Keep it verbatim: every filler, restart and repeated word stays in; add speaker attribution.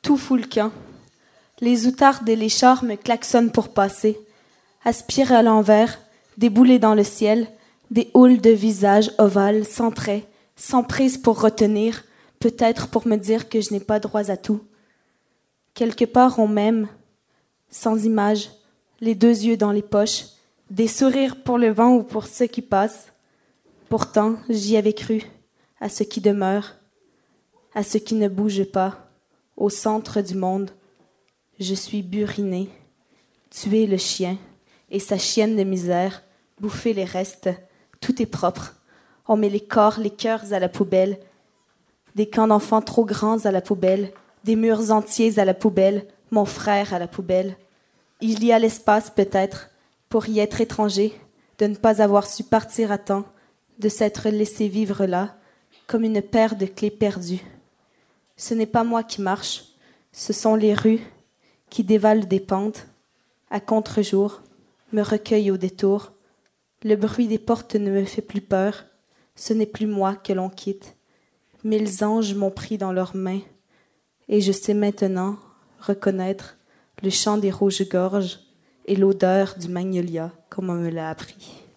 Speaker 1: tout fout le camp. Les outardes et les chars me klaxonnent pour passer. Aspire à l'envers, déboulés dans le ciel, des houles de visages ovales, sans traits, sans prise pour retenir, peut-être pour me dire que je n'ai pas droit à tout. Quelque part on m'aime, sans image, les deux yeux dans les poches, des sourires pour le vent ou pour ceux qui passent. Pourtant, j'y avais cru, à ce qui demeure, à ce qui ne bouge pas, au centre du monde. Je suis burinée, tuer le chien et sa chienne de misère, bouffer les restes, tout est propre. On met les corps, les cœurs à la poubelle, des camps d'enfants trop grands à la poubelle, des murs entiers à la poubelle, mon frère à la poubelle. Il y a l'espace peut-être, pour y être étranger, de ne pas avoir su partir à temps, de s'être laissé vivre là, comme une paire de clés perdues. Ce n'est pas moi qui marche, ce sont les rues qui dévalent des pentes, à contre-jour, me recueillent au détour. Le bruit des portes ne me fait plus peur, ce n'est plus moi que l'on quitte. Mille anges m'ont pris dans leurs mains, et je sais maintenant reconnaître le chant des rouges-gorges et l'odeur du magnolia, comme on me l'a appris.